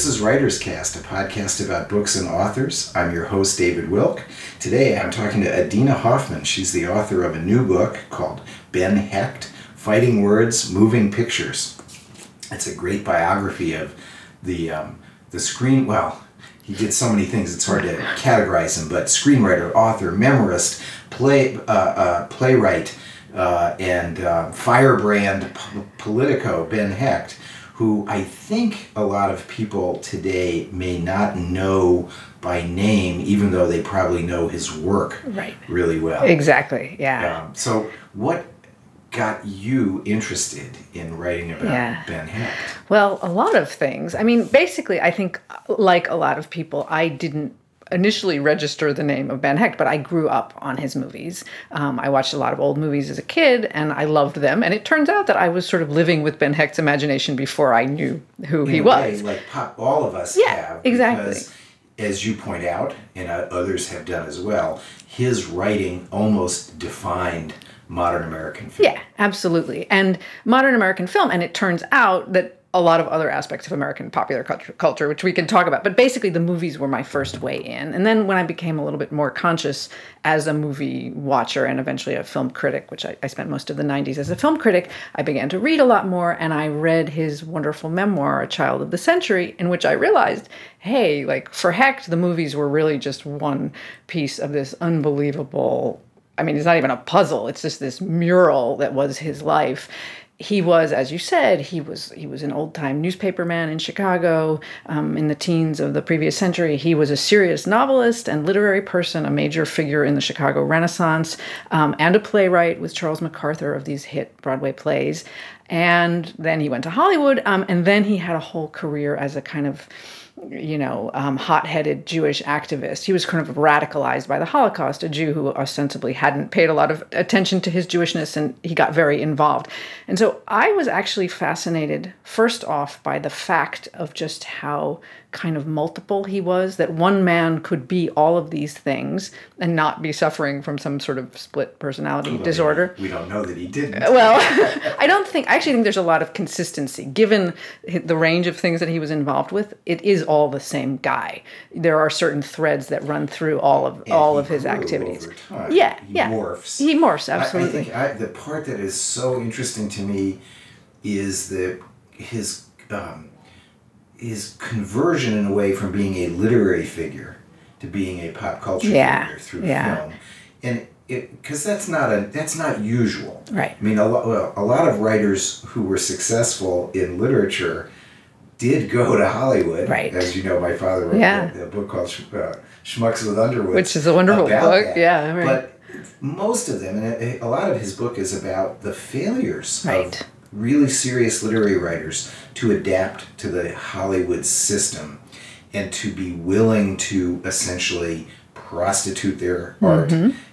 This is Writer's Cast, a podcast about books and authors. I'm your host, David Wilk. Today I'm talking to Adina Hoffman. She's the author of a new book called Ben Hecht, Fighting Words, Moving Pictures. It's a great biography of the screen... Well, he did so many things, it's hard to categorize him, but screenwriter, author, memorist, playwright, and firebrand Politico, Ben Hecht, who I think a lot of people today may not know by name, even though they probably know his work really well. Exactly, yeah. So what got you interested in writing about Ben Hecht? Well, a lot of things. I mean, basically, I think, like a lot of people, I didn't initially register the name of Ben Hecht, but I grew up on his movies. I watched a lot of old movies as a kid, and I loved them. And it turns out that I was sort of living with Ben Hecht's imagination before I knew who he was. Like all of us have. Exactly. Because, as you point out, and others have done as well, his writing almost defined modern American film. Yeah, absolutely. And modern American film, and it turns out that a lot of other aspects of American popular culture, which we can talk about. But basically, the movies were my first way in. And then when I became a little bit more conscious as a movie watcher and eventually a film critic, which I spent most of the 90s as a film critic, I began to read a lot more. And I read his wonderful memoir, A Child of the Century, in which I realized, hey, like for Hecht, the movies were really just one piece of this unbelievable... I mean, it's not even a puzzle. It's just this mural that was his life. He was, as you said, he was an old-time newspaperman in Chicago in the teens of the previous century. He was a serious novelist and literary person, a major figure in the Chicago Renaissance, and a playwright with Charles MacArthur of these hit Broadway plays. And then he went to Hollywood, and then he had a whole career as a kind of hot-headed Jewish activist. He was kind of radicalized by the Holocaust, a Jew who ostensibly hadn't paid a lot of attention to his Jewishness, and he got very involved. And so I was actually fascinated, first off, by the fact of just how kind of multiple he was, that one man could be all of these things and not be suffering from some sort of split personality disorder. We don't know that he didn't. Well, I actually think there's a lot of consistency. Given the range of things that he was involved with, it is all the same guy. There are certain threads that run through all of his activities. Over time. He morphs. He morphs, absolutely. I think the part that is so interesting to me is his conversion in a way from being a literary figure to being a pop culture figure through film, and because that's not usual. Right. I mean, a lot of writers who were successful in literature did go to Hollywood. Right. As you know, my father wrote a book called Schmucks with Underwoods, which is a wonderful book. That. Yeah. Right. But most of them, and a lot of his book is about the failures of really serious literary writers to adapt to the Hollywood system and to be willing to essentially prostitute their art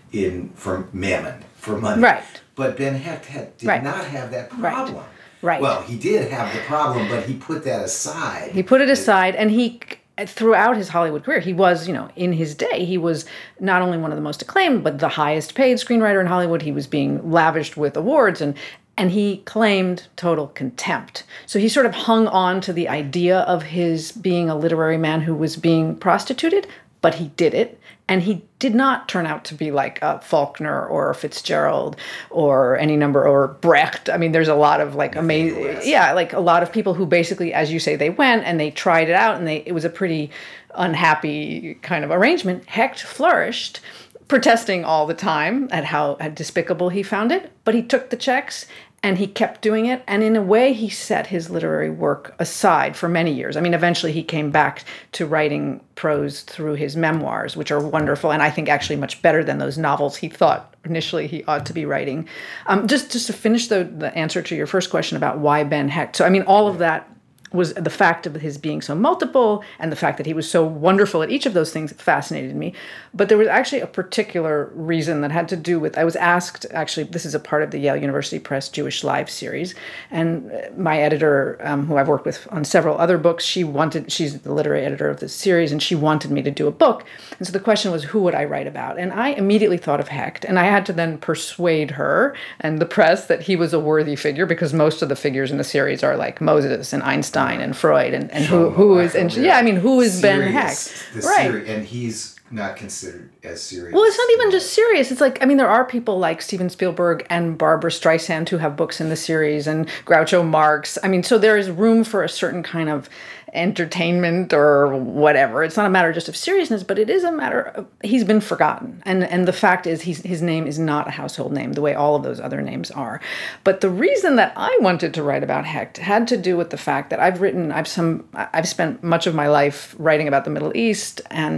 for mammon, for money. Right. But Ben Hecht did not have that problem. Right. Well, he did have the problem, but he put that aside. He put it aside, and he... Throughout his Hollywood career, he was, in his day, he was not only one of the most acclaimed, but the highest paid screenwriter in Hollywood. He was being lavished with awards, and he claimed total contempt. So he sort of hung on to the idea of his being a literary man who was being prostituted, but he did it. And he did not turn out to be like a Faulkner or a Fitzgerald or or Brecht. I mean, there's a lot of like amazing, like a lot of people who basically, as you say, they went and they tried it out, and it was a pretty unhappy kind of arrangement. Hecht flourished, protesting all the time at how despicable he found it, but he took the checks and he kept doing it. And in a way, he set his literary work aside for many years. I mean, eventually he came back to writing prose through his memoirs, which are wonderful, and I think actually much better than those novels he thought initially he ought to be writing. Just to finish the answer to your first question about why Ben Hecht. So, I mean, all of that was the fact of his being so multiple, and the fact that he was so wonderful at each of those things fascinated me. But there was actually a particular reason that had to do with, I was asked, actually, this is a part of the Yale University Press Jewish Live series, and my editor, who I've worked with on several other books, she's the literary editor of this series, and she wanted me to do a book. And so the question was, who would I write about? And I immediately thought of Hecht, and I had to then persuade her and the press that he was a worthy figure, because most of the figures in the series are like Moses and Einstein Wittgenstein and Freud and who is who is Ben Hecht, right? And he's not considered as serious. Well, it's not even just serious. It's like, I mean, there are people like Steven Spielberg and Barbara Streisand who have books in the series, and Groucho Marx. I mean, so there is room for a certain kind of entertainment or whatever. It's not a matter just of seriousness, but it is a matter of he's been forgotten. And the fact is his name is not a household name the way all of those other names are. But the reason that I wanted to write about Hecht had to do with the fact that I've spent much of my life writing about the Middle East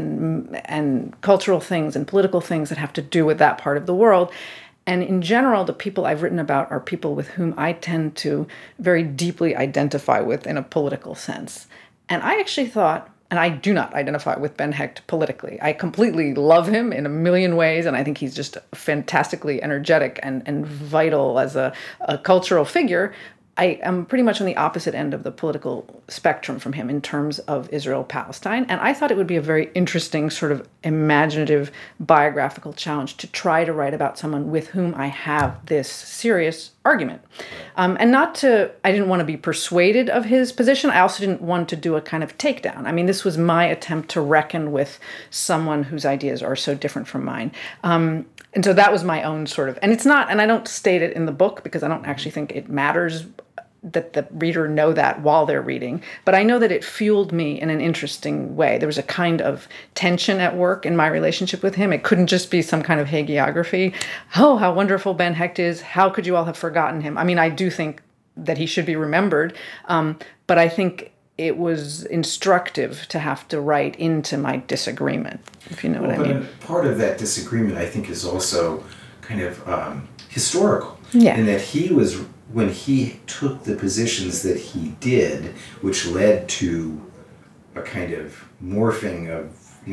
and cultural things and political things that have to do with that part of the world. And in general, the people I've written about are people with whom I tend to very deeply identify with in a political sense. And I actually thought, and I do not identify with Ben Hecht politically. I completely love him in a million ways, and I think he's just fantastically energetic and vital as a cultural figure. I am pretty much on the opposite end of the political spectrum from him in terms of Israel-Palestine. And I thought it would be a very interesting sort of imaginative biographical challenge to try to write about someone with whom I have this serious argument. I didn't want to be persuaded of his position. I also didn't want to do a kind of takedown. I mean, this was my attempt to reckon with someone whose ideas are so different from mine. And so that was my own sort of, and it's not, and I don't state it in the book because I don't actually think it matters that the reader know that while they're reading, but I know that it fueled me in an interesting way. There was a kind of tension at work in my relationship with him. It couldn't just be some kind of hagiography. Oh, how wonderful Ben Hecht is. How could you all have forgotten him? I mean, I do think that he should be remembered, but I think it was instructive to have to write into my disagreement, if you know what I mean. But part of that disagreement, I think, is also kind of historical. Yeah. In that when he took the positions that he did, which led to a kind of morphing of,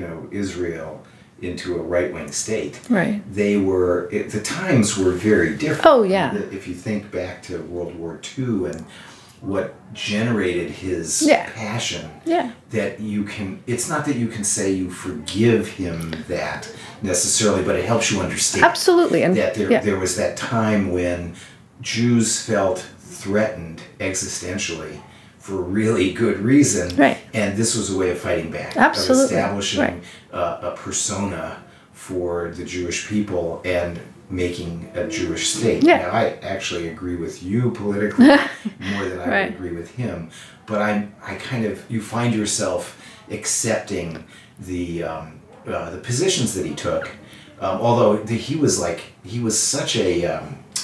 Israel into a right-wing state. Right. The times were very different. Oh, yeah. If you think back to World War II and what generated his passion, that it's not that you can say you forgive him that necessarily, but it helps you understand. Absolutely. And that there was that time when Jews felt threatened existentially for really good reason. Right. And this was a way of fighting back. Absolutely. Of establishing a persona for the Jewish people and making a Jewish state. Yeah. Now, I actually agree with you politically more than I would agree with him. But you find yourself accepting the positions that he took. Although he was such a,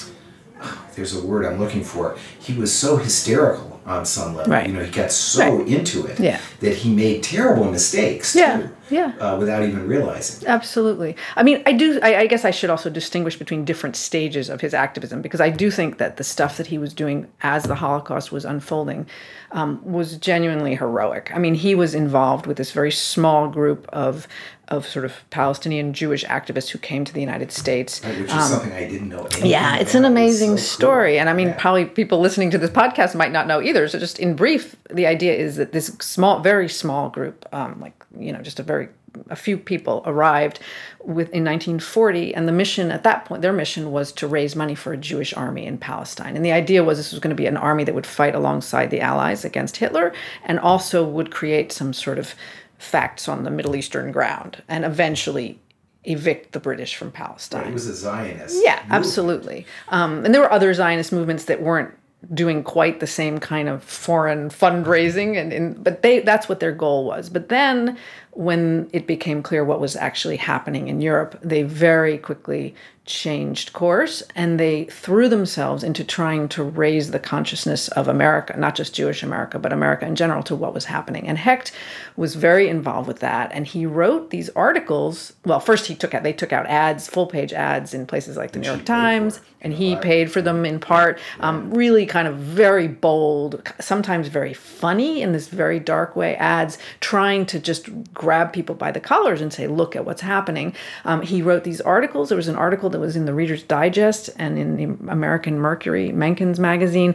there's a word I'm looking for, he was so hysterical on some level. Right. He got so into it that he made terrible mistakes too. Without even realizing. Absolutely. I mean, I guess I should also distinguish between different stages of his activism, because I do think that the stuff that he was doing as the Holocaust was unfolding was genuinely heroic. I mean, he was involved with this very small group of sort of Palestinian Jewish activists who came to the United States. Which is something I didn't know anything about. It's an amazing story. Cool. And I mean, probably people listening to this podcast might not know either. So just in brief, the idea is that this very small group, just a few people arrived in 1940, and the mission at that point, their mission was to raise money for a Jewish army in Palestine. And the idea was this was going to be an army that would fight alongside the Allies against Hitler, and also would create some sort of facts on the Middle Eastern ground, and eventually evict the British from Palestine. It was a Zionist movement. Absolutely. And there were other Zionist movements that weren't doing quite the same kind of foreign fundraising, but that's what their goal was. But then when it became clear what was actually happening in Europe, they very quickly changed course, and they threw themselves into trying to raise the consciousness of America, not just Jewish America, but America in general, to what was happening. And Hecht was very involved with that, and he wrote these articles. Well, first they took out ads, full-page ads in places like the New York Times, and he paid for them in part. Really kind of very bold, sometimes very funny in this very dark way, ads trying to just grab people by the collars and say, look at what's happening. He wrote these articles. There was an article that was in the Reader's Digest and in the American Mercury, Mencken's magazine,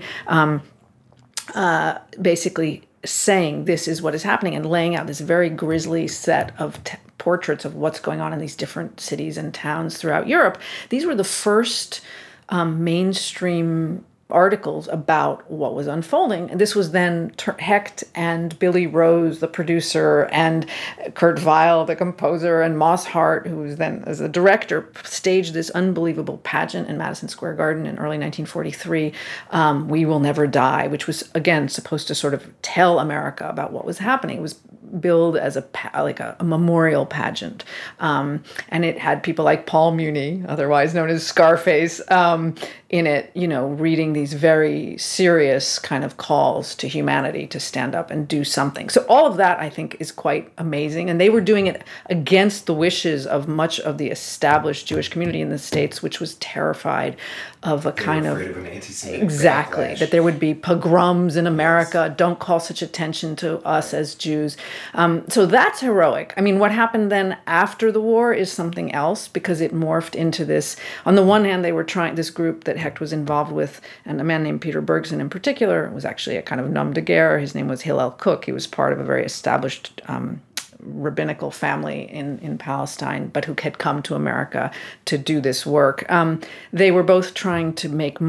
basically saying this is what is happening and laying out this very grisly set of portraits of what's going on in these different cities and towns throughout Europe. These were the first mainstream articles about what was unfolding. And this was then Hecht and Billy Rose, the producer, and Kurt Weill, the composer, and Moss Hart, who was then as a director, staged this unbelievable pageant in Madison Square Garden in early 1943, We Will Never Die, which was, again, supposed to sort of tell America about what was happening. It was billed as a memorial pageant. And it had people like Paul Muni, otherwise known as Scarface, in it, reading these very serious kind of calls to humanity to stand up and do something. So all of that, I think, is quite amazing. And they were doing it against the wishes of much of the established Jewish community in the States, which was terrified of an anti-Semitic exactly backlash. That there would be pogroms in America. Yes. Don't call such attention to us as Jews. So that's heroic. I mean, what happened then after the war is something else, because it morphed into this. On the one hand, they were trying, this group that Hecht was involved with, and a man named Peter Bergson in particular was actually a kind of nom de guerre. His name was Hillel Kook. He was part of a very established rabbinical family in Palestine, but who had come to America to do this work. They were both trying to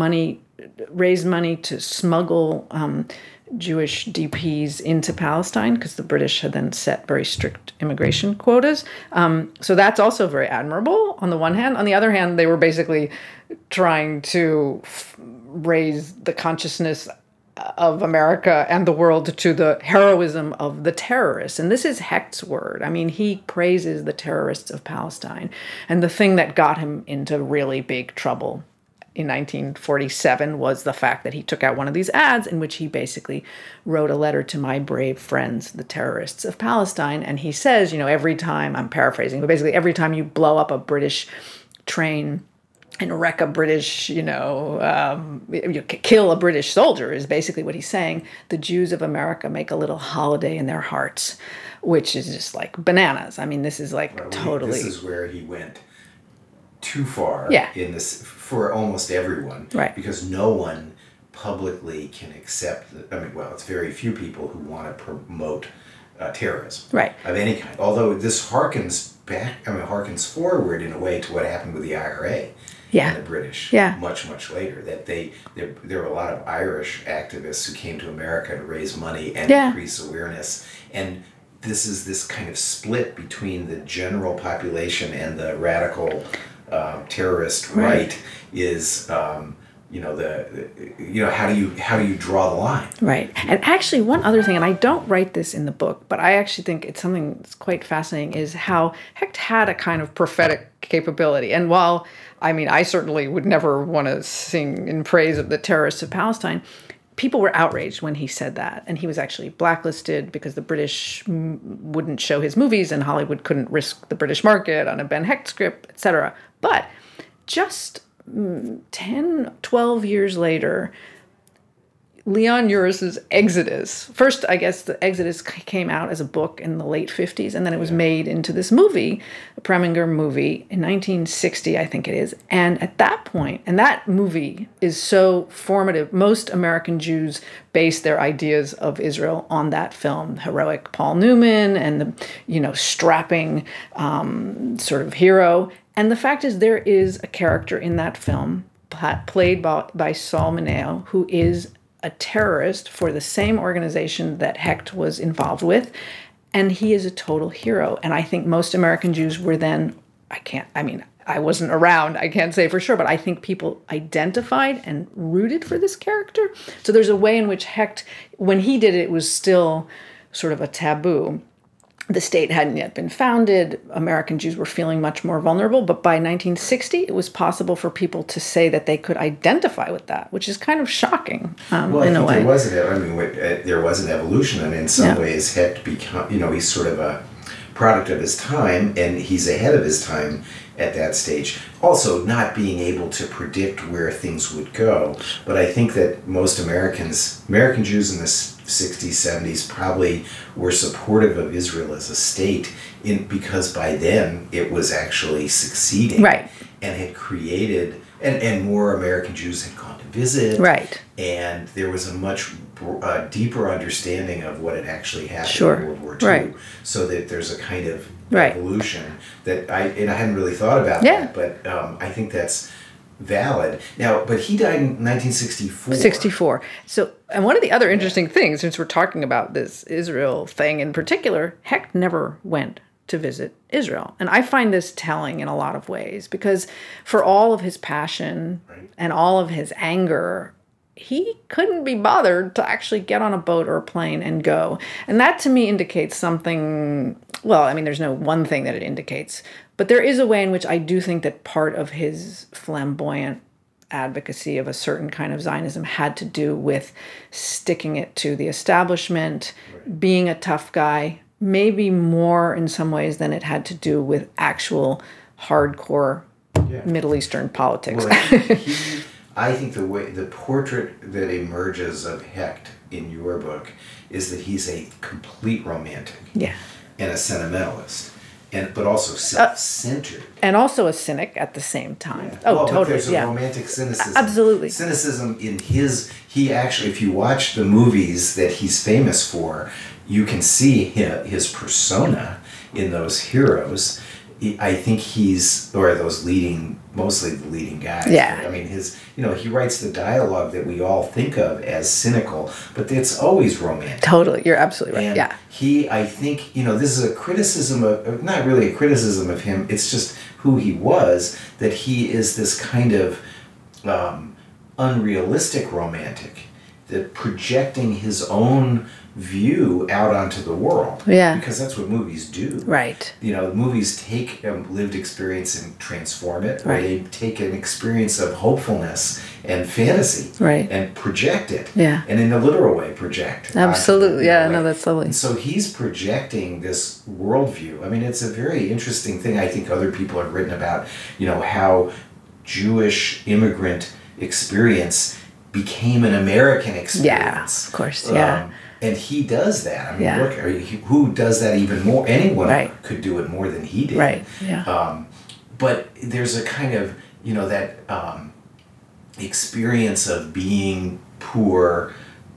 raise money to smuggle Jewish DPs into Palestine, because the British had then set very strict immigration quotas. So that's also very admirable on the one hand. On the other hand, they were basically trying to raise the consciousness of America and the world to the heroism of the terrorists. And this is Hecht's word. I mean, he praises the terrorists of Palestine. And the thing that got him into really big trouble in 1947 was the fact that he took out one of these ads in which he basically wrote a letter to my brave friends, the terrorists of Palestine. And he says, every time, I'm paraphrasing, but basically every time you blow up a British train and wreck a British, you kill a British soldier, is basically what he's saying. The Jews of America make a little holiday in their hearts, which is just like bananas. I mean, this is totally... This is where he went too far in this for almost everyone. Right. Because no one publicly can accept... it's very few people who want to promote terrorism. Right. Of any kind. Although this harkens forward in a way to what happened with the IRA. And the British much, much later. That there were a lot of Irish activists who came to America to raise money and increase awareness. And this is this kind of split between the general population and the radical terrorist right is how do you draw the line? Right. And actually, one other thing, and I don't write this in the book, but I actually think it's something that's quite fascinating, is how Hecht had a kind of prophetic capability. And while, I certainly would never want to sing in praise of the terrorists of Palestine, people were outraged when he said that. And he was actually blacklisted because the British wouldn't show his movies and Hollywood couldn't risk the British market on a Ben Hecht script, etc. But just 10, 12 years later, Leon Uris's Exodus. First, I guess the Exodus came out as a book in the late 50s, and then it was made into this movie, a Preminger movie, in 1960, I think it is. And at that point, and that movie is so formative, most American Jews base their ideas of Israel on that film. Heroic Paul Newman and the, strapping sort of hero. And the fact is, there is a character in that film played by Saul Mineo, who is a terrorist for the same organization that Hecht was involved with, and he is a total hero. And I think most American Jews were then, I wasn't around, I can't say for sure, but I think people identified and rooted for this character. So there's a way in which Hecht, when he did it, it was still sort of a taboo. The state hadn't yet been founded. American Jews were feeling much more vulnerable. But by 1960, it was possible for people to say that they could identify with that, which is kind of shocking in a way. There was an evolution, and in some ways, Hecht he's sort of a product of his time, and he's ahead of his time at that stage. Also, not being able to predict where things would go. But I think that most American Jews in the 60s, 70s probably were supportive of Israel as a state because by then it was actually succeeding. Right. And had created, and more American Jews had gone to visit. Right. And there was a much deeper understanding of what had actually happened in World War II. Right. So that there's a kind of evolution that I hadn't really thought about that, but I think that's valid. Now, but he died in 1964. 64. So, and one of the other interesting things, since we're talking about this Israel thing in particular, Hecht never went to visit Israel. And I find this telling in a lot of ways, because for all of his passion and all of his anger, he couldn't be bothered to actually get on a boat or a plane and go. And that to me indicates something, well, I mean, there's no one thing that it indicates, but there is a way in which I do think that part of his flamboyant advocacy of a certain kind of Zionism had to do with sticking it to the establishment, being a tough guy, maybe more in some ways than it had to do with actual hardcore Middle Eastern politics. Well, I think the portrait that emerges of Hecht in your book is that he's a complete romantic and a sentimentalist, but also self-centered. And also a cynic at the same time. Yeah. Oh, well, totally. But there's a romantic cynicism. Absolutely. Cynicism in he actually, if you watch the movies that he's famous for, you can see his persona in those heroes. I think mostly the leading guys. Yeah. I mean, he writes the dialogue that we all think of as cynical, but it's always romantic. Totally. You're absolutely right. And I think, this is a criticism not really a criticism of him, it's just who he was, that he is this kind of unrealistic romantic, that projecting his own view out onto the world. Yeah. Because that's what movies do. Right. Movies take lived experience and transform it. Right. Or they take an experience of hopefulness and fantasy. Right. And project it. Yeah. And in a literal way, project. Absolutely. Yeah, no, that's lovely. And so he's projecting this worldview. I mean, it's a very interesting thing. I think other people have written about, how Jewish immigrant experience became an American experience. Yeah, of course. Yeah. And he does that. I mean, look, who does that even more? Anyone could do it more than he did. Right. Yeah. But there's a kind of, that experience of being poor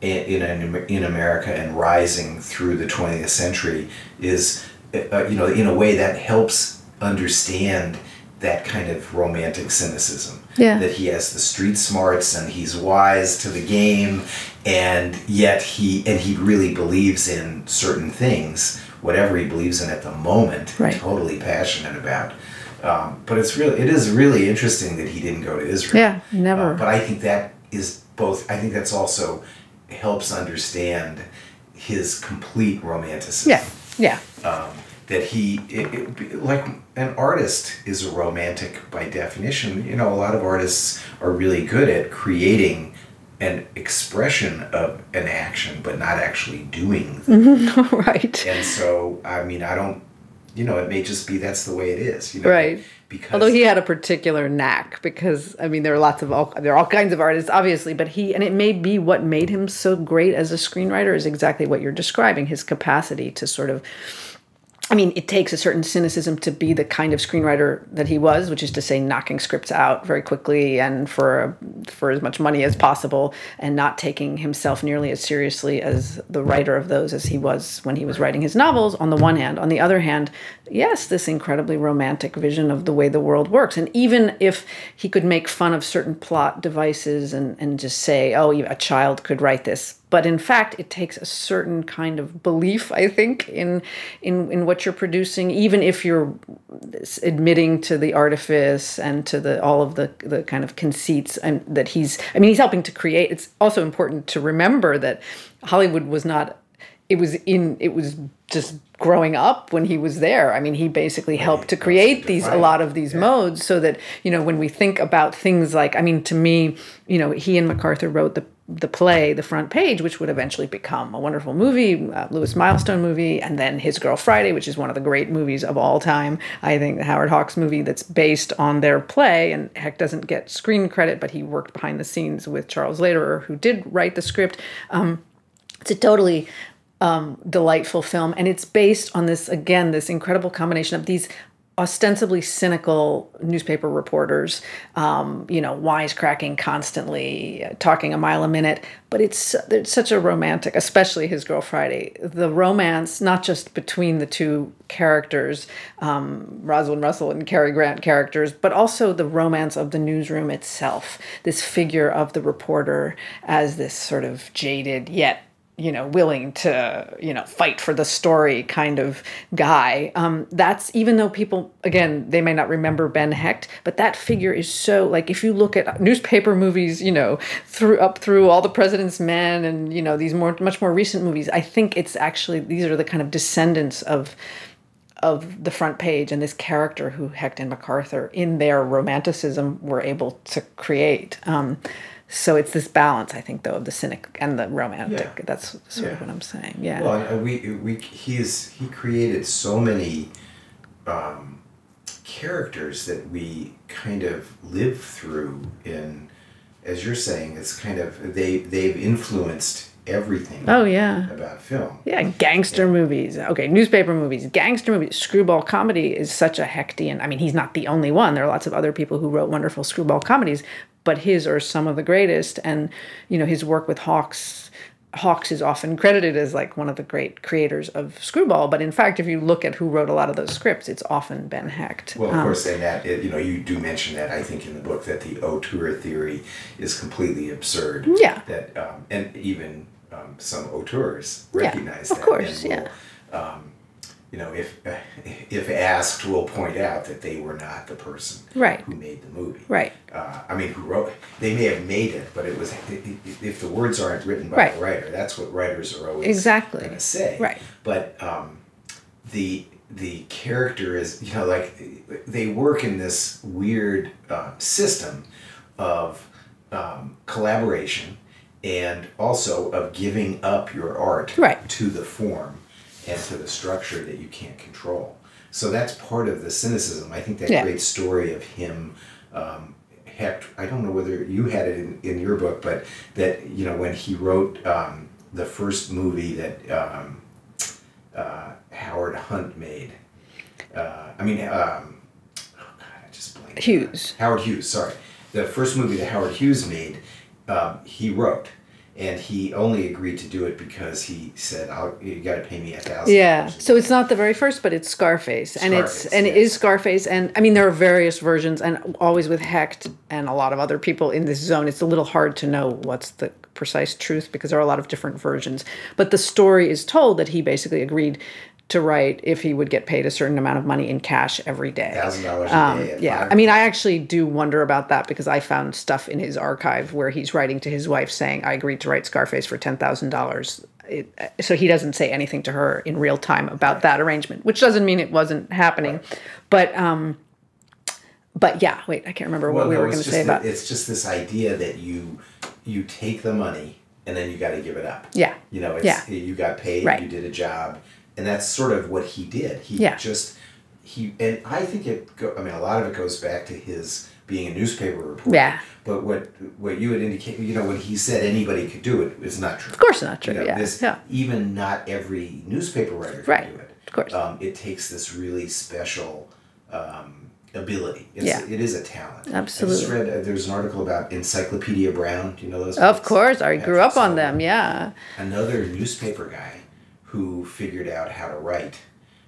in America and rising through the 20th century is, in a way that helps understand that kind of romantic cynicism. Yeah. That he has the street smarts and he's wise to the game, and yet he really believes in certain things, whatever he believes in at the moment, totally passionate about. But it is really interesting that he didn't go to Israel. Yeah, never. But I think that is both. I think that's also helps understand his complete romanticism. Yeah. That like an artist is a romantic by definition. A lot of artists are really good at creating an expression of an action, but not actually doing them. Right. And so, I mean, I don't, it may just be that's the way it is. Right. Because although he had a particular knack, because I mean there are all kinds of artists obviously, but and it may be what made him so great as a screenwriter is exactly what you're describing, his capacity to sort of, I mean, it takes a certain cynicism to be the kind of screenwriter that he was, which is to say knocking scripts out very quickly and for as much money as possible, and not taking himself nearly as seriously as the writer of those as he was when he was writing his novels, on the one hand. On the other hand, yes, this incredibly romantic vision of the way the world works. And even if he could make fun of certain plot devices and just say, oh, a child could write this, but in fact, it takes a certain kind of belief, I think, in what you're producing, even if you're admitting to the artifice and to all of the kind of conceits and that he's helping to create. It's also important to remember that Hollywood was not. It was just growing up when he was there. I mean, he basically helped to create a lot of these modes, so that when we think about things like, I mean, to me, he and MacArthur wrote the play, The Front Page, which would eventually become a wonderful movie, Lewis Milestone movie, and then His Girl Friday, which is one of the great movies of all time. I think the Howard Hawks movie that's based on their play, and Hecht doesn't get screen credit, but he worked behind the scenes with Charles Lederer, who did write the script. It's a totally delightful film, and it's based on this incredible combination of these ostensibly cynical newspaper reporters, wisecracking constantly, talking a mile a minute. But it's such a romantic, especially his Girl Friday. The romance, not just between the two characters, Rosalind Russell and Cary Grant characters, but also the romance of the newsroom itself. This figure of the reporter as this sort of jaded yet willing to, fight for the story kind of guy. That's, even though people, again, they may not remember Ben Hecht, but that figure is so, like, if you look at newspaper movies, through All the President's Men and, these much more recent movies, I think it's actually, these are the kind of descendants of the front page and this character who Hecht and MacArthur, in their romanticism, were able to create. So it's this balance, I think, though, of the cynic and the romantic. Yeah. That's sort of what I'm saying. Yeah. Well, he created so many characters that we kind of live through in, as you're saying, it's kind of they've influenced everything. Oh yeah. About film. Yeah, gangster movies. Okay, newspaper movies, gangster movies, screwball comedy is such a Hechtian. I mean, he's not the only one. There are lots of other people who wrote wonderful screwball comedies, but his are some of the greatest. And his work with Hawks is often credited as like one of the great creators of screwball. But in fact, if you look at who wrote a lot of those scripts, it's often Ben Hecht. Well, of course, and that you do mention that, I think, in the book, that the auteur theory is completely absurd. Yeah. That and even some auteurs recognize that. Of course, and will, if asked, will point out that they were not the person who made the movie. Right. Who wrote? They may have made it, but it was, if the words aren't written by the writer, that's what writers are always going to say. Right. But the character is, they work in this weird system of collaboration and also of giving up your art to the form and to the structure that you can't control. So that's part of the cynicism. I think that great story of him, Hecht, I don't know whether you had it in your book, but that, when he wrote the first movie that Howard Hunt made, I just blanked. Howard Hughes, sorry. The first movie that Howard Hughes made, he wrote. And he only agreed to do it because he said, "You got to pay me $1,000." Yeah. So it's not the very first, but it's Scarface, and it is Scarface. And I mean, there are various versions, and always with Hecht and a lot of other people in this zone, it's a little hard to know what's the precise truth because there are a lot of different versions. But the story is told that he basically agreed to write if he would get paid a certain amount of money in cash every day. $1,000 a day. Yeah. I mean, I actually do wonder about that because I found stuff in his archive where he's writing to his wife saying, I agreed to write Scarface for $10,000. So he doesn't say anything to her in real time about that arrangement, which doesn't mean it wasn't happening. Right. But yeah, wait, I can't remember what we were going to say about it. It's just this idea that you take the money and then you got to give it up. Yeah. You got paid, you did a job. And that's sort of what he did. And I think a lot of it goes back to his being a newspaper reporter. Yeah. But what you would indicate, when he said anybody could do it, is not true. Of course not true, Even not every newspaper writer can do it. Of course. It takes this really special ability. It is a talent. Absolutely. I just read, there's an article about Encyclopedia Brown. Do you know those? Of course. I grew up on them, yeah. Another newspaper guy who figured out how to write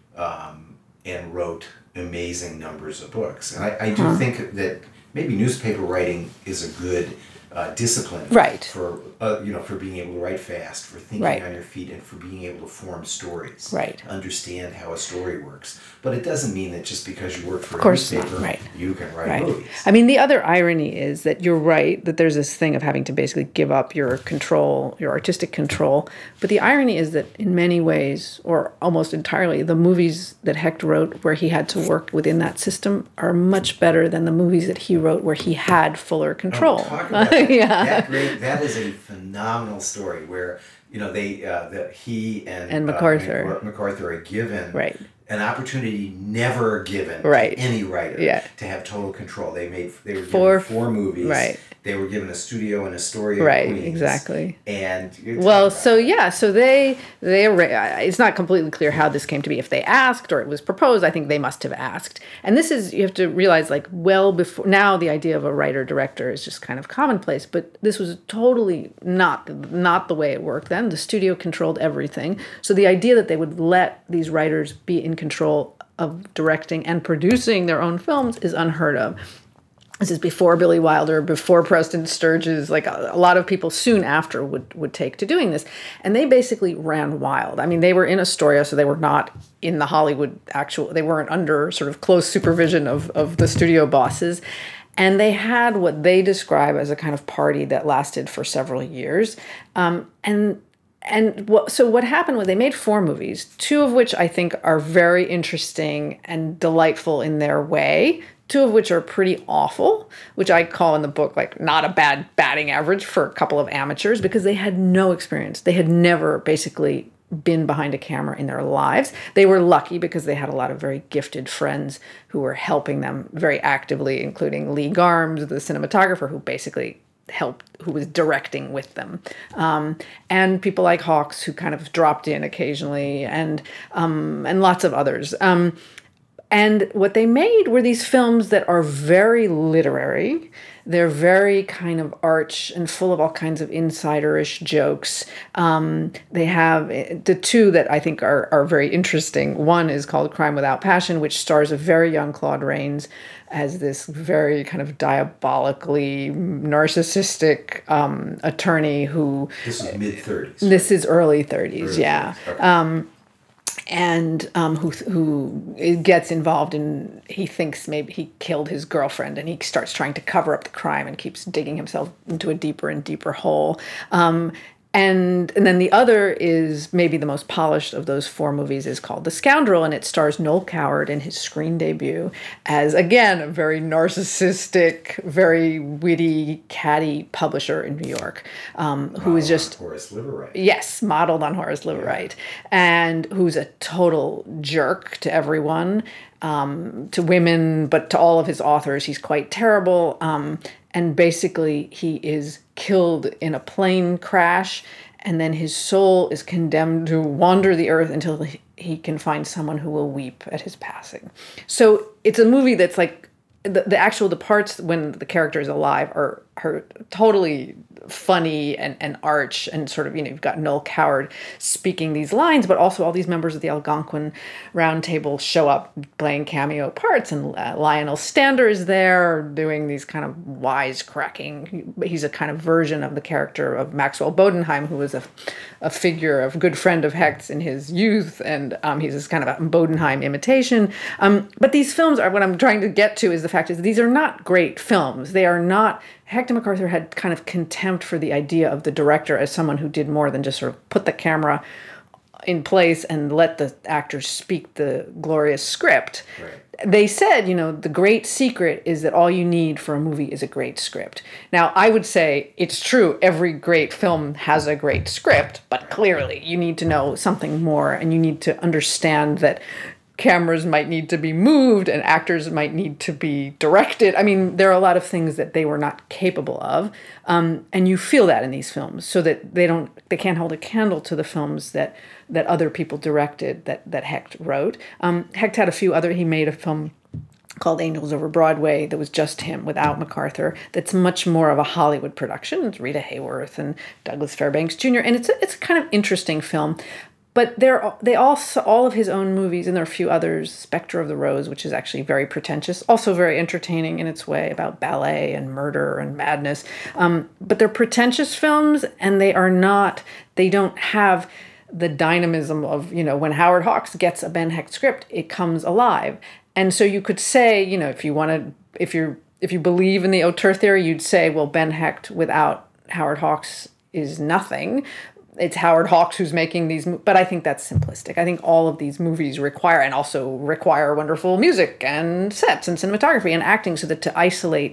and wrote amazing numbers of books. And I do think that maybe newspaper writing is a good discipline for being able to write fast, for thinking on your feet, and for being able to form stories. Right. Understand how a story works. But it doesn't mean that just because you work for a newspaper, you can write movies. I mean, the other irony is that you're right, that there's this thing of having to basically give up your control, your artistic control. But the irony is that in many ways, or almost entirely, the movies that Hecht wrote where he had to work within that system are much better than the movies that he wrote where he had fuller control. Talk about that. That is a phenomenal story where, he and MacArthur MacArthur are given an opportunity never given Right. to any writer Yeah. to have total control. They were Four- given 4 movies. Right. They were given a studio in Astoria, Right, Queens. exactly. And Well, so they it's not completely clear how this came to be. If they asked or it was proposed, I think they must have asked. And this is, you have to realize, like, well before now, the idea of a writer director is just kind of commonplace. But this was totally not the way it worked then. The studio controlled everything. So the idea that they would let these writers be in control of directing and producing their own films is unheard of. This is before Billy Wilder, before Preston Sturges. Like a lot of people soon after would take to doing this. And they basically ran wild. I mean, they were in Astoria, so they were not in the Hollywood they weren't under sort of close supervision of the studio bosses. And they had what they describe as a kind of party that lasted for several years. So what happened was they made 4 movies, 2 of which I think are very interesting and delightful in their way, 2 of which are pretty awful, which I call in the book like not a bad batting average for a couple of amateurs, because they had no experience. They had never basically been behind a camera in their lives. They were lucky because they had a lot of very gifted friends who were helping them very actively, including Lee Garms, the cinematographer, who basically who was directing with them, and people like Hawks, who kind of dropped in occasionally, and lots of others. And what they made were these films that are very literary. They're very kind of arch and full of all kinds of insiderish jokes. They have the 2 that I think are very interesting. One is called Crime Without Passion, which stars a very young Claude Rains as this very kind of diabolically narcissistic attorney who... This is mid-30s. This is early 30s, yeah. 30s. Okay. And who gets involved in, he thinks maybe he killed his girlfriend, and he starts trying to cover up the crime and keeps digging himself into a deeper and deeper hole. And then the other is maybe the most polished of those 4 movies, is called The Scoundrel, and it stars Noel Coward in his screen debut as, again, a very narcissistic, very witty, catty publisher in New York, who is just... Horace Liverwright. Yes, modeled on Horace Liverwright, and who's a total jerk to everyone, to women, but to all of his authors. He's quite terrible. And basically, he is killed in a plane crash, and then his soul is condemned to wander the earth until he can find someone who will weep at his passing. So it's a movie that's like, the parts when the character is alive are totally funny and arch, and sort of, you've got Noel Coward speaking these lines, but also all these members of the Algonquin Round Table show up playing cameo parts, and Lionel Stander is there doing these kind of wisecracking. He's a kind of version of the character of Maxwell Bodenheim, who was a figure, a good friend of Hecht's in his youth, and he's this kind of a Bodenheim imitation. But these films are, what I'm trying to get to is the fact is these are not great films. They are not... Hector MacArthur had kind of contempt for the idea of the director as someone who did more than just sort of put the camera in place and let the actors speak the glorious script. Right. They said, the great secret is that all you need for a movie is a great script. Now, I would say it's true, every great film has a great script, but clearly you need to know something more, and you need to understand that cameras might need to be moved and actors might need to be directed. I mean, there are a lot of things that they were not capable of. And you feel that in these films, so that they can't hold a candle to the films that other people directed, that Hecht wrote. Hecht had he made a film called Angels Over Broadway that was just him without MacArthur, that's much more of a Hollywood production. It's Rita Hayworth and Douglas Fairbanks Jr., and it's a kind of interesting film. But all of his own movies, and there are a few others, Spectre of the Rose, which is actually very pretentious, also very entertaining in its way, about ballet and murder and madness. But they're pretentious films, and they don't have the dynamism of, when Howard Hawks gets a Ben Hecht script, it comes alive. And so you could say, if you believe in the auteur theory, you'd say, well, Ben Hecht without Howard Hawks is nothing. It's Howard Hawks who's making these, but I think that's simplistic. I think all of these movies require wonderful music and sets and cinematography and acting, so that to isolate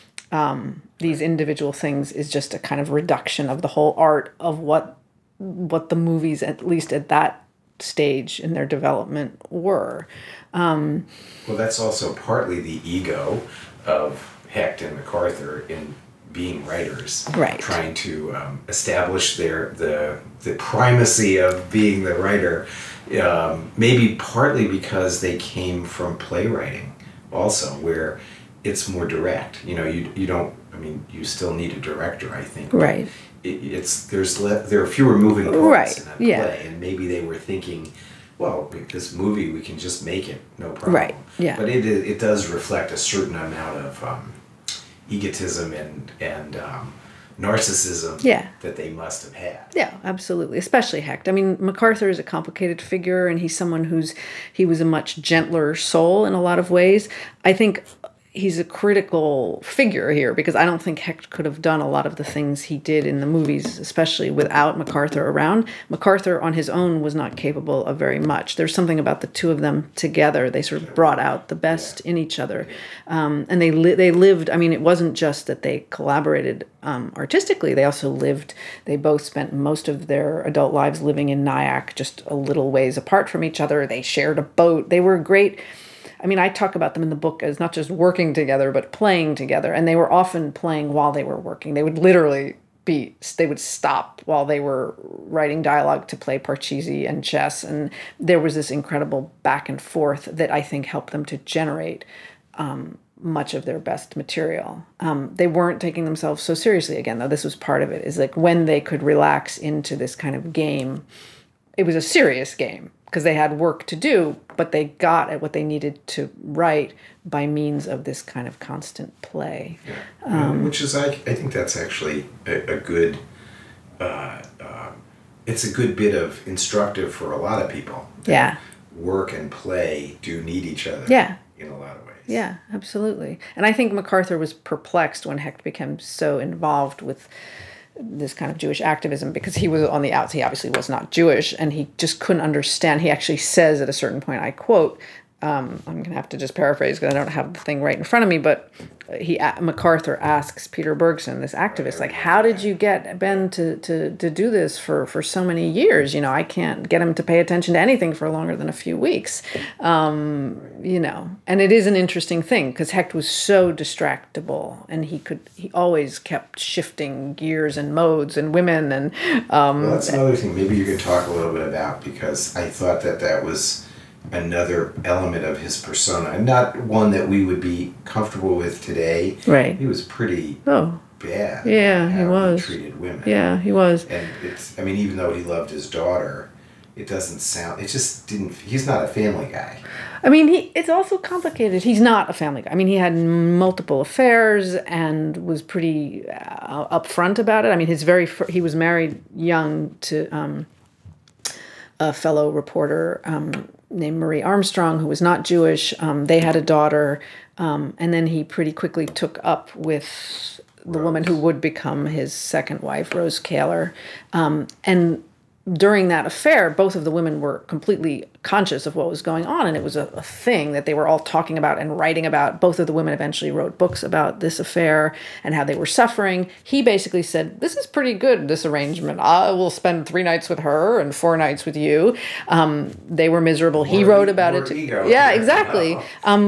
these individual things is just a kind of reduction of the whole art of what the movies, at least at that stage in their development were. Well, that's also partly the ego of Hecht and MacArthur in being writers, Right. trying to establish the primacy of being the writer. Maybe partly because they came from playwriting, also, where it's more direct. You don't. I mean, you still need a director, I think. Right. There are fewer moving parts Right. in that Yeah. play, and maybe they were thinking, well, this movie we can just make it, no problem. Right. Yeah. But it does reflect a certain amount of egotism and narcissism Yeah. that they must have had. Yeah, absolutely. Especially Hecht. I mean, MacArthur is a complicated figure, and he's someone he was a much gentler soul in a lot of ways. I think he's a critical figure here because I don't think Hecht could have done a lot of the things he did in the movies, especially without MacArthur around. MacArthur on his own was not capable of very much. There's something about the two of them together. They sort of brought out the best in each other. And they lived, I mean, it wasn't just that they collaborated artistically. They also lived, they both spent most of their adult lives living in Nyack, just a little ways apart from each other. They shared a boat. They were great. I mean, I talk about them in the book as not just working together, but playing together. And they were often playing while they were working. They would literally they would stop while they were writing dialogue to play Parcheesi and chess. And there was this incredible back and forth that I think helped them to generate much of their best material. They weren't taking themselves so seriously again, though. This was part of it, is like when they could relax into this kind of game, it was a serious game, because they had work to do, but they got at what they needed to write by means of this kind of constant play. Yeah. Which is, I think that's actually a good, it's a good bit of instructive for a lot of people. Yeah. Work and play do need each other. Yeah. In a lot of ways. Yeah, absolutely. And I think MacArthur was perplexed when Hecht became so involved with this kind of Jewish activism, because he was on the outs. He obviously was not Jewish, and he just couldn't understand. He actually says at a certain point, I quote, I'm going to have to just paraphrase because I don't have the thing right in front of me, but MacArthur asks Peter Bergson, this activist, like, how did you get Ben to do this for so many years? I can't get him to pay attention to anything for longer than a few weeks. And it is an interesting thing because Hecht was so distractible, and he always kept shifting gears and modes and women and. Well, that's another thing maybe you could talk a little bit about, because I thought that was another element of his persona, and not one that we would be comfortable with today. Right. He was pretty bad. Yeah, he was. He treated women. Yeah, he was. And even though he loved his daughter, it just didn't, he's not a family guy. I mean, it's also complicated. He's not a family guy. I mean, he had multiple affairs and was pretty upfront about it. I mean, he was married young to a fellow reporter named Marie Armstrong, who was not Jewish. They had a daughter, and then he pretty quickly took up with the woman who would become his second wife, Rose Kaler. And during that affair, both of the women were completely conscious of what was going on, and it was a thing that they were all talking about and writing about. Both of the women eventually wrote books about this affair and how they were suffering. He basically said, this is pretty good, this arrangement. I will spend 3 nights with her and 4 nights with you. They were miserable. He wrote about it. Yeah, exactly.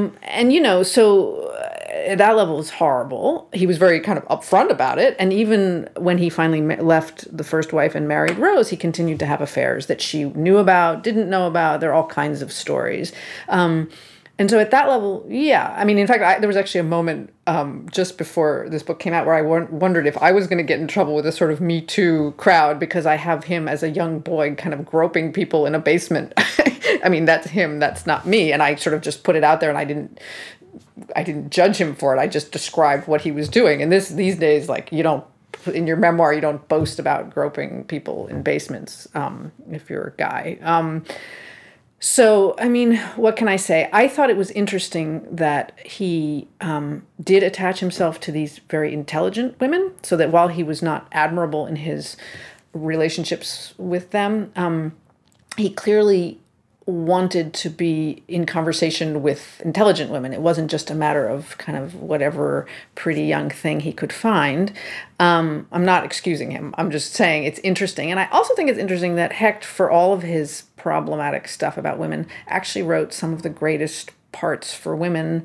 So at that level is horrible. He was very kind of upfront about it. And even when he finally left the first wife and married Rose, he continued to have affairs that she knew about, didn't know about. There are all kinds of stories. And so at that level, yeah. I mean, in fact, there was actually a moment just before this book came out where I wondered if I was going to get in trouble with a sort of Me Too crowd, because I have him as a young boy kind of groping people in a basement. I mean, that's him. That's not me. And I sort of just put it out there, and I didn't judge him for it. I just described what he was doing. And these days, like, you don't, in your memoir, you don't boast about groping people in basements if you're a guy. So, I mean, what can I say? I thought it was interesting that he did attach himself to these very intelligent women, so that while he was not admirable in his relationships with them, he clearly wanted to be in conversation with intelligent women. It wasn't just a matter of kind of whatever pretty young thing he could find. I'm not excusing him. I'm just saying it's interesting. And I also think it's interesting that Hecht, for all of his problematic stuff about women, actually wrote some of the greatest parts for women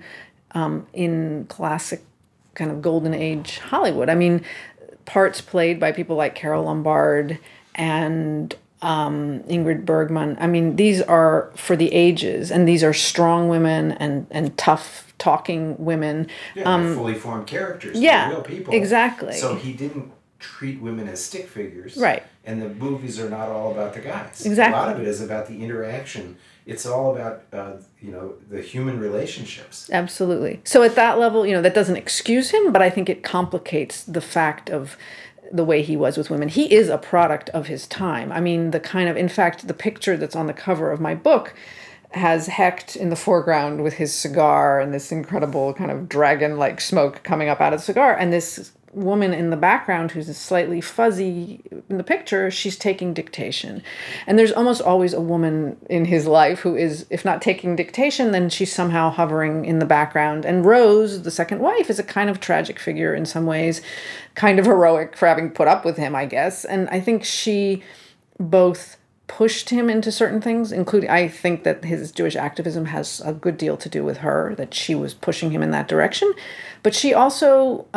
in classic kind of golden age Hollywood. I mean, parts played by people like Carole Lombard and Ingrid Bergman. I mean, these are for the ages, and these are strong women and tough talking women. Yeah, they're fully formed characters. Yeah, they're real people. Exactly. So he didn't treat women as stick figures. Right. And the movies are not all about the guys. Exactly. A lot of it is about the interaction. It's all about, the human relationships. Absolutely. So at that level, that doesn't excuse him, but I think it complicates the fact of the way he was with women. He is a product of his time. I mean, in fact, the picture that's on the cover of my book has Hecht in the foreground with his cigar and this incredible kind of dragon-like smoke coming up out of the cigar, and this woman in the background who's slightly fuzzy in the picture, she's taking dictation. And there's almost always a woman in his life who is, if not taking dictation, then she's somehow hovering in the background. And Rose, the second wife, is a kind of tragic figure in some ways, kind of heroic for having put up with him, I guess. And I think she both pushed him into certain things, including, I think that his Jewish activism has a good deal to do with her, that she was pushing him in that direction. But she also,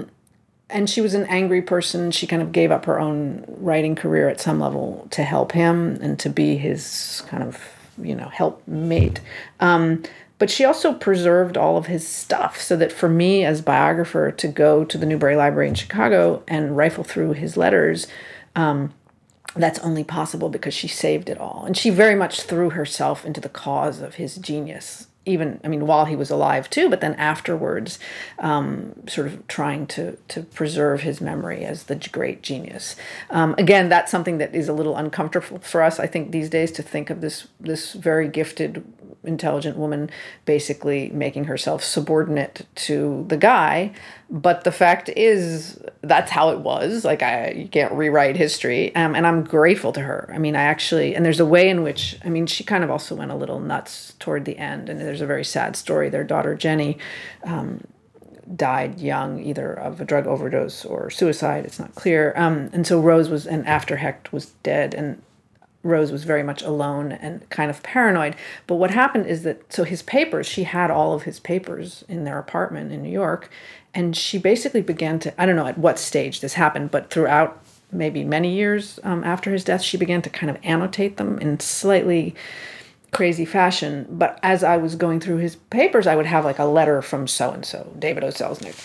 and she was an angry person. She kind of gave up her own writing career at some level to help him and to be his kind of, helpmate. But she also preserved all of his stuff so that for me as biographer to go to the Newberry Library in Chicago and rifle through his letters, that's only possible because she saved it all. And she very much threw herself into the cause of his genius, while he was alive too, but then afterwards, sort of trying to preserve his memory as the great genius. Again, that's something that is a little uncomfortable for us, I think, these days, to think of this very gifted, intelligent woman basically making herself subordinate to the guy. But the fact is, that's how it was. You can't rewrite history. And I'm grateful to her. I mean, and there's a way in which, she kind of also went a little nuts toward the end. And there's a very sad story. Their daughter, Jenny, died young, either of a drug overdose or suicide. It's not clear. And so after Hecht was dead, and Rose was very much alone and kind of paranoid. But what happened is that, his papers, she had all of his papers in their apartment in New York. And she basically began to, I don't know at what stage this happened, but throughout maybe many years after his death, she began to kind of annotate them in slightly crazy fashion. But as I was going through his papers, I would have a letter from so-and-so, David O. Selznick,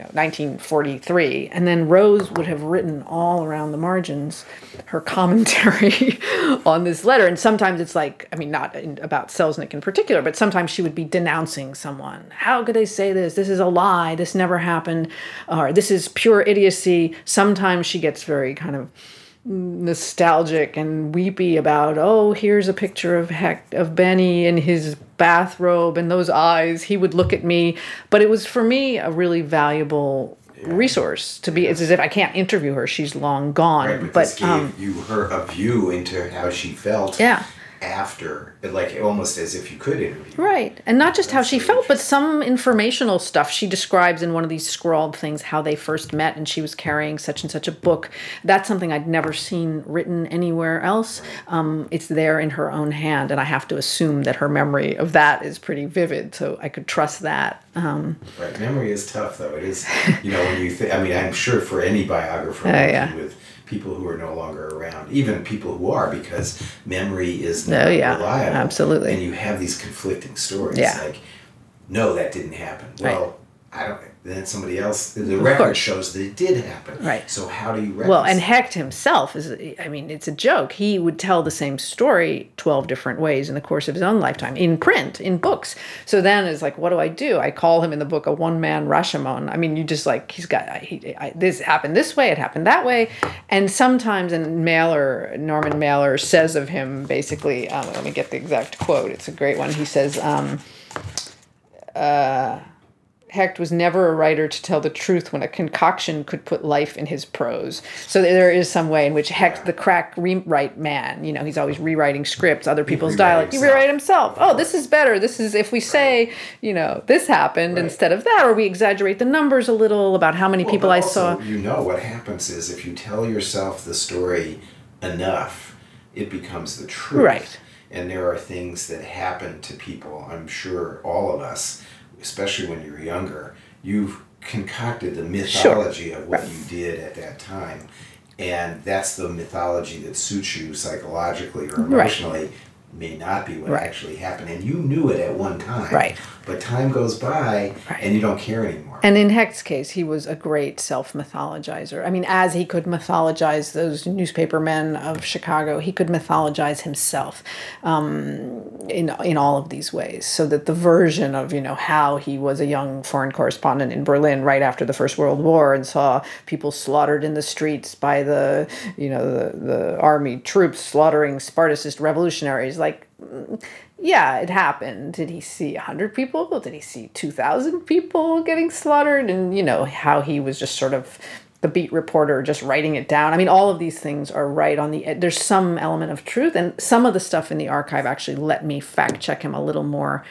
1943. And then Rose would have written all around the margins her commentary on this letter. And sometimes it's not about Selznick in particular, but sometimes she would be denouncing someone. How could they say this? This is a lie. This never happened. Or this is pure idiocy. Sometimes she gets very kind of nostalgic and weepy about, here's a picture of Benny in his bathrobe and those eyes. He would look at me. But it was, for me, a really valuable resource to be. It's as if I can't interview her. She's long gone. Right, but this gave you her a view into how she felt. Yeah. After, almost as if you could interview. Right. And not just how she felt, but some informational stuff. She describes in one of these scrawled things how they first met, and she was carrying such and such a book. That's something I'd never seen written anywhere else. It's there in her own hand, and I have to assume that her memory of that is pretty vivid, so I could trust that. Right. Memory is tough, though. It is, when you think, I'm sure for any biographer with people who are no longer around, even people who are, because memory is not reliable. Absolutely. And you have these conflicting stories. Yeah. No, that didn't happen. Well, right. I don't. Then somebody else, the record shows that it did happen. Right. So how do you reconcile? Well, and Hecht himself it's a joke. He would tell the same story 12 different ways in the course of his own lifetime, in print, in books. So then it's what do? I call him in the book a one-man Rashomon. You just he's got, this happened this way, it happened that way. And sometimes, Norman Mailer says of him, basically, let me get the exact quote. It's a great one. He says, Hecht was never a writer to tell the truth when a concoction could put life in his prose. So there is some way in which Hecht, the crack rewrite man, he's always rewriting scripts, other people's dialogue. He rewrite himself. Oh, this is better. This is, if we say, this happened instead of that, or we exaggerate the numbers a little about how many people I saw. What happens is if you tell yourself the story enough, it becomes the truth. Right. And there are things that happen to people, I'm sure all of us, especially when you're younger, you've concocted the mythology of what you did at that time. And that's the mythology that suits you psychologically or emotionally, may not be what actually happened. And you knew it at one time. Right. But time goes by and you don't care anymore. And in Hecht's case, he was a great self-mythologizer. I mean, as he could mythologize those newspaper men of Chicago, he could mythologize himself in all of these ways. So that the version of, how he was a young foreign correspondent in Berlin right after the First World War and saw people slaughtered in the streets by the army troops slaughtering Spartacist revolutionaries, yeah, it happened. Did he see 100 people? Did he see 2,000 people getting slaughtered? And, how he was just sort of the beat reporter just writing it down. I mean, all of these things are right on the edge. There's some element of truth. And some of the stuff in the archive actually let me fact check him a little more,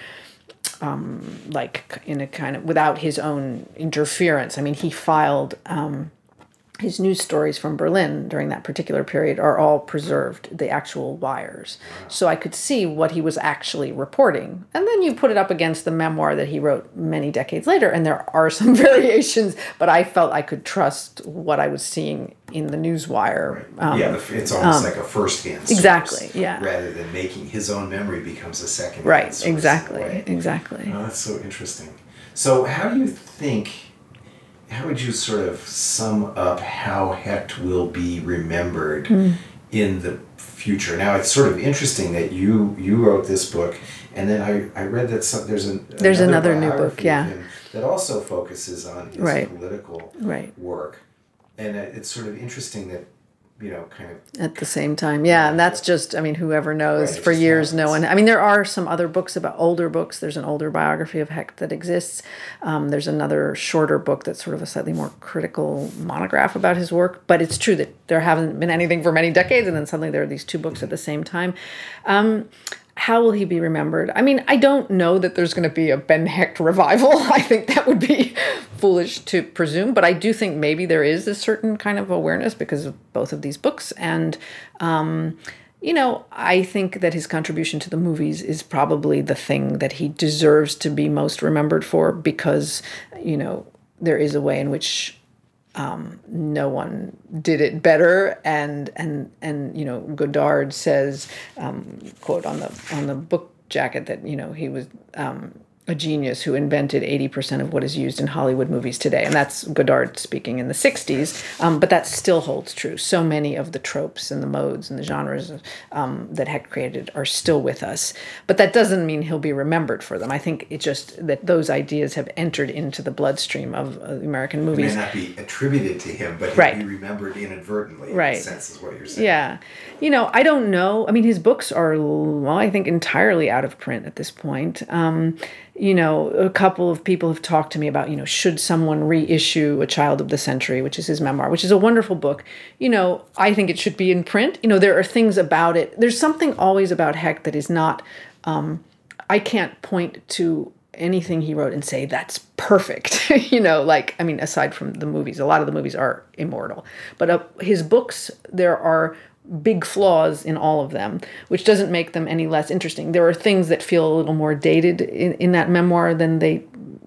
in a kind of, without his own interference. I mean, he filed... his news stories from Berlin during that particular period are all preserved, the actual wires. So I could see what he was actually reporting. And then you put it up against the memoir that he wrote many decades later, and there are some variations, but I felt I could trust what I was seeing in the newswire. It's almost like a first-hand source. Exactly, yeah. Rather than making his own memory becomes a second-hand source. Right, exactly. Oh, that's so interesting. So how would you sort of sum up how Hecht will be remembered in the future? Now, it's sort of interesting that you wrote this book, and then I read that there's another new book, that also focuses on his political work. And it's sort of interesting that, kind of... At the same time, and that's just, whoever knows, for years no one... there are some other books older books. There's an older biography of Hecht that exists. There's another shorter book that's sort of a slightly more critical monograph about his work. But it's true that there haven't been anything for many decades, and then suddenly there are these two books at the same time. How will he be remembered? I don't know that there's going to be a Ben Hecht revival. I think that would be foolish to presume, but I do think maybe there is a certain kind of awareness because of both of these books. And, I think that his contribution to the movies is probably the thing that he deserves to be most remembered for because, there is a way in which no one did it better, and Godard says, quote on the book jacket that he was a genius who invented 80% of what is used in Hollywood movies today, and that's Godard speaking in the 60s. But that still holds true. So many of the tropes and the modes and the genres that Hecht created are still with us. But that doesn't mean he'll be remembered for them. I think it's just that those ideas have entered into the bloodstream of American movies. It may not be attributed to him, but he'll be remembered inadvertently. In a sense, is what you're saying. Yeah. I don't know. His books are, I think, entirely out of print at this point. A couple of people have talked to me about, should someone reissue A Child of the Century, which is his memoir, which is a wonderful book. I think it should be in print. There are things about it. There's something always about Hecht that is not, I can't point to anything he wrote and say, that's perfect. Aside from the movies, a lot of the movies are immortal. But his books, there are big flaws in all of them, which doesn't make them any less interesting. There are things that feel a little more dated in that memoir than they,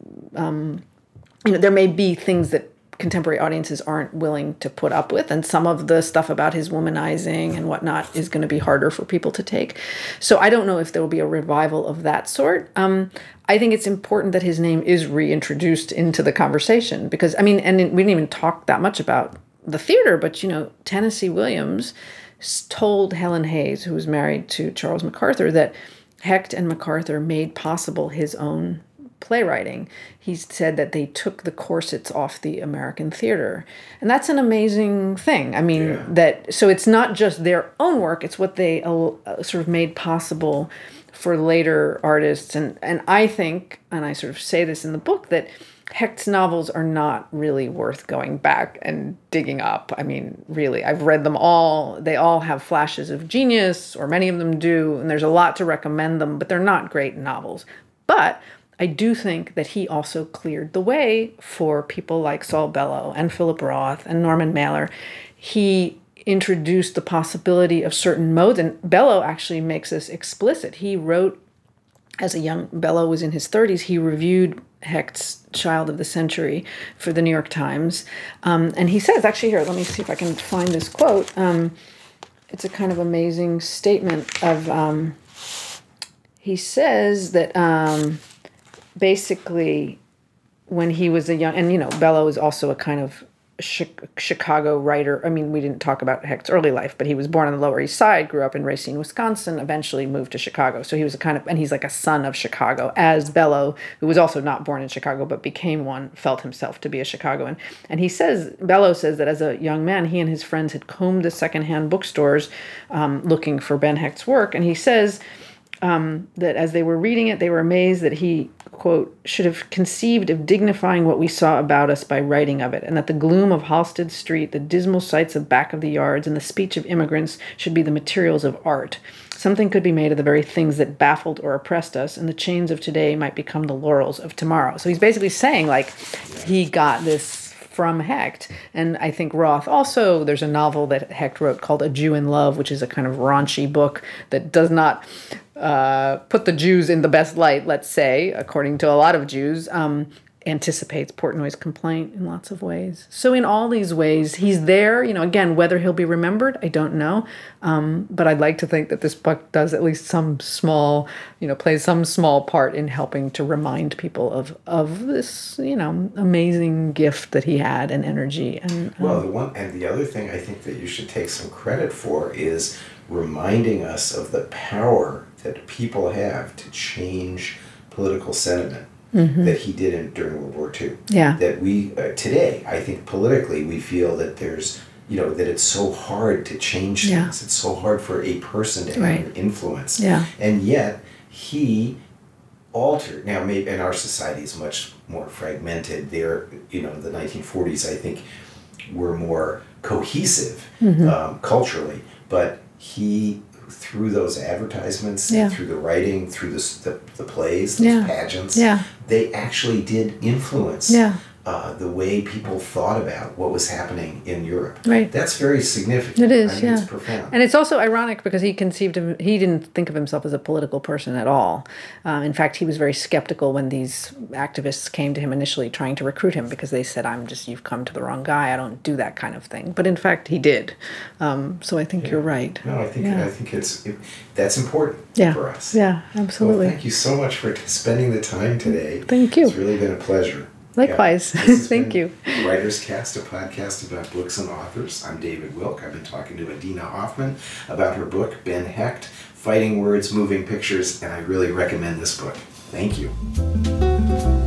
there may be things that contemporary audiences aren't willing to put up with, and some of the stuff about his womanizing and whatnot is going to be harder for people to take. So I don't know if there will be a revival of that sort. I think it's important that his name is reintroduced into the conversation because, we didn't even talk that much about the theater, but, Tennessee Williams told Helen Hayes, who was married to Charles MacArthur, that Hecht and MacArthur made possible his own playwriting. He said that they took the corsets off the American theater. And that's an amazing thing. So it's not just their own work, it's what they sort of made possible for later artists. And I think, and I sort of say this in the book, that Hecht's novels are not really worth going back and digging up. I mean, really, I've read them all. They all have flashes of genius, or many of them do, and there's a lot to recommend them, but they're not great novels. But I do think that he also cleared the way for people like Saul Bellow and Philip Roth and Norman Mailer. He introduced the possibility of certain modes, and Bellow actually makes this explicit. He wrote, as a young, Bellow was in his 30s, he reviewed Hecht's Child of the Century for the New York Times. And he says, actually here, let me see if I can find this quote. It's a kind of amazing statement of, he says that basically when he was a young, and you know, Bellow is also a kind of Chicago writer. I mean, we didn't talk about Hecht's early life, but he was born on the Lower East Side, grew up in Racine, Wisconsin, eventually moved to Chicago. So he was a kind of, and he's like a son of Chicago, as Bellow, who was also not born in Chicago, but became one, felt himself to be a Chicagoan. And he says, Bellow says that as a young man, he and his friends had combed the secondhand bookstores looking for Ben Hecht's work. And he says that as they were reading it, they were amazed that he, quote, should have conceived of dignifying what we saw about us by writing of it, and that the gloom of Halsted Street, the dismal sights of back of the yards, and the speech of immigrants should be the materials of art. Something could be made of the very things that baffled or oppressed us, and the chains of today might become the laurels of tomorrow. So he's basically saying, like, he got this from Hecht. And I think Roth also, there's a novel that Hecht wrote called A Jew in Love, which is a kind of raunchy book that does not put the Jews in the best light, let's say, according to a lot of Jews, anticipates Portnoy's complaint in lots of ways. So in all these ways, he's there, you know, again, whether he'll be remembered, I don't know. But I'd like to think that this book does at least some small, you know, plays some small part in helping to remind people of this, you know, amazing gift that he had and energy. And well, the other thing I think that you should take some credit for is reminding us of the power that people have to change political sentiment. Mm-hmm. That he did during World War II. Yeah. That we, today, I think politically, we feel that there's, you know, that it's so hard to change things. Yeah. It's so hard for a person to have an influence. Yeah. And yet, he altered. Now, maybe, and our society is much more fragmented. There, you know, the 1940s, I think, were more cohesive culturally. But he, through those advertisements, through the writing, through the plays, those pageants, they actually did influence the way people thought about what was happening in Europe. Right. That's very significant. It is, It's profound. And it's also ironic because he didn't think of himself as a political person at all. In fact, he was very skeptical when these activists came to him initially trying to recruit him because they said, you've come to the wrong guy, I don't do that kind of thing. But in fact, he did. So I think you're right. No, I think that's important for us. Yeah, absolutely. Well, thank you so much for spending the time today. Thank you. It's really been a pleasure. Likewise. Thank you. Writers Cast, a podcast about books and authors. I'm David Wilk. I've been talking to Adina Hoffman about her book, Ben Hecht, Fighting Words, Moving Pictures, and I really recommend this book. Thank you.